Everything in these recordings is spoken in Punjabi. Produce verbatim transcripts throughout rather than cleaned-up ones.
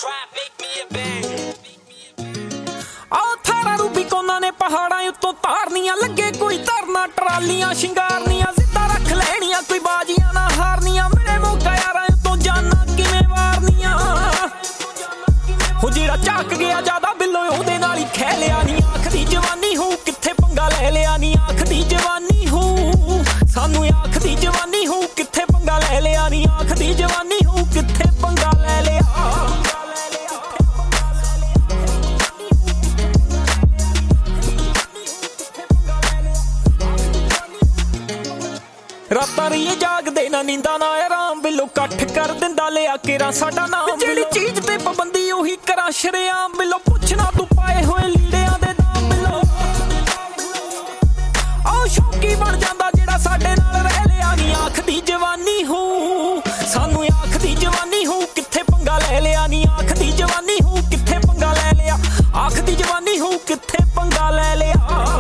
ਆਹ ਥਾਰਾ ਰੂਬੀ ਕੋਨਾ ਨੇ ਪਹਾੜਾਂ ਉੱਤੋਂ ਤਾਰਨੀਆਂ ਲੱਗੇ ਕੋਈ ਧਰਨਾ ਟਰਾਲੀਆਂ ਸ਼ਿੰਗਾਰਨੀਆਂ ਸਿੱਧਾ ਰੱਖ ਲੈਣੀਆਂ ਕੋਈ ਬਾਜੀਆਂ ਨਾ ਹਾਰਨੀਆਂ ਮੇਰੇ ਮੌਕਾ ਯਾਰਾਂ ਉੱਤੋਂ ਜਾਨਾਂ ਕਿਵੇਂ ਵਾਰਨੀਆਂ ਹੋ ਜਿਹੜਾ ਝਾਕ ਗਿਆ ਜ਼ਿਆਦਾ ਬਿੱਲੋ ਉਹਦੇ ਨਾਲ ਹੀ ਖਹਿ ਲਿਆ ਨੀ ਆਖਦੀ ਜਵਾਨੀ ਹੋ ਕਿੱਥੇ ਪੰਗਾ ਲੈ ਲਿਆ ਨੀ ਆਖਦੀ ਜਵਾਨੀ ਹੋ ਸਾਨੂੰ ਆਖਦੀ ਜਵਾਨੀ ਹੋ ਕਿੱਥੇ ਪੰਗਾ ਲੈ ਲਿਆ ਨੀ ਆਖਦੀ ਜਵਾਨੀ ਹੋ ਕਿੱਥੇ ਪੰਗਾ ਲੈ ਲਿਆ ਰਾਤਾਂ ਰਹੀਏ ਜਾਗਦੇ ਨਾ ਨੀਂਦਾਂ ਨਾ ਆਰਾਮ ਬਿੱਲੋ ਇਕੱਠ ਕਰ ਦਿੰਦਾ ਲਿਆ ਕੇਰਾ ਸਾਡਾ ਨਾਮ ਜਿਹੜੀ ਚੀਜ਼ ਤੇ ਪਾਬੰਦੀ ਉਹੀ ਕਰਾਂ ਸ਼ਰੇਆਮ ਬਿੱਲੋ ਪੁੱਛਣਾ ਤੂੰ ਪਾਏ ਹੋਏ ਲੀੜਿਆਂ ਦੇ ਦਾਮ ਬਿੱਲੋ ਆਹ ਸ਼ੌਕੀ ਬਣ ਜਾਂਦਾ ਜਿਹੜਾ ਸਾਡੇ ਨਾਲ ਰਹਿ ਲਿਆ ਨੀ ਆਖਦੀ ਜਵਾਨੀ ਹੋ ਸਾਨੂੰ ਆਖਦੀ ਜਵਾਨੀ ਹੋ ਕਿੱਥੇ ਪੰਗਾ ਲੈ ਲਿਆ ਨੀ ਆਖਦੀ ਜਵਾਨੀ ਹੋ ਕਿੱਥੇ ਪੰਗਾ ਲੈ ਲਿਆ ਆਖਦੀ ਜਵਾਨੀ ਹੋ ਕਿੱਥੇ ਪੰਗਾ ਲੈ ਲਿਆ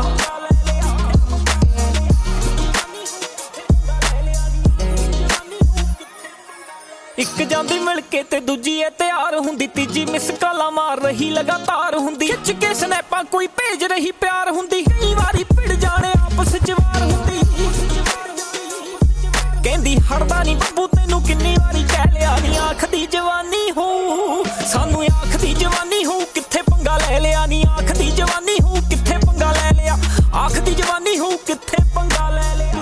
ਇੱਕ ਜਾਂਦੀ ਮਿਲ ਕੇ ਤੇ ਦੂਜੀ ਏ ਤਿਆਰ ਹੁੰਦੀ ਤੀਜੀ ਮਿਸ ਕਾਲਾਂ ਮਾਰ ਰਹੀ ਲਗਾਤਾਰ ਹੁੰਦੀ ਖਿੱਚ ਕੇ ਸਨੈਪਾਂ ਕੋਈ ਭੇਜ ਰਹੀ ਪਿਆਰ ਹੁੰਦੀ ਕਈ ਵਾਰੀ ਭਿੜ ਜਾਣੇ ਆਪਸ ਚ ਵਾਰ ਹੁੰਦੀ ਕਹਿੰਦੀ ਹੜਦਾ ਨੀ ਬੱਬੂ ਤੈਨੂੰ ਕਿੰਨੀ ਵਾਰੀ ਕਹਿ ਲਿਆ ਨੀ ਆਖਦੀ ਜਵਾਨੀ ਹੋ ਸਾਨੂੰ ਆਖਦੀ ਜਵਾਨੀ ਹੋ ਕਿੱਥੇ ਪੰਗਾ ਲੈ ਲਿਆ ਨੀ ਆਖਦੀ ਜਵਾਨੀ ਹੋ ਕਿੱਥੇ ਪੰਗਾ ਲੈ ਲਿਆ ਆਖਦੀ ਜਵਾਨੀ ਹੋ ਕਿੱਥੇ ਪੰਗਾ ਲੈ ਲਿਆ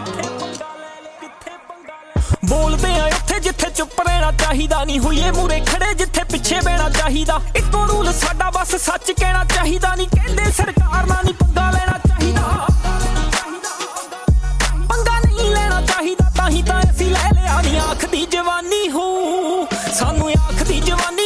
ਬੋਲਦੇ ਆ ਉੱਥੇ ਜਿੱਥੇ ਚੁੱਪ ਰਹਿਣਾ ਚਾਹੀਦਾ ਨੀ ਹੋਈਏ ਮੂਰੇ ਖੜੇ ਜਿੱਥੇ ਪਿੱਛੇ ਬਹਿਣਾ ਚਾਹੀਦਾ ਇੱਕੋ ਰੂਲ ਸਾਡਾ ਬਸ ਸੱਚ ਕਹਿਣਾ ਚਾਹੀਦਾ ਨੀ ਕਹਿੰਦੇ ਸਰਕਾਰ ਨਾਲ ਨੀ ਪੰਗਾ ਲੈਣਾ ਚਾਹੀਦਾ ਪੰਗਾ ਨਹੀਂ ਲੈਣਾ ਚਾਹੀਦਾ ਤਾਂ ਹੀ ਤਾਂ ਅਸੀਂ ਲੈ ਲਿਆ ਨੀ ਆਖਦੀ ਜਵਾਨੀ ਹੋ ਸਾਨੂੰ ਆਖਦੀ ਜਵਾਨੀ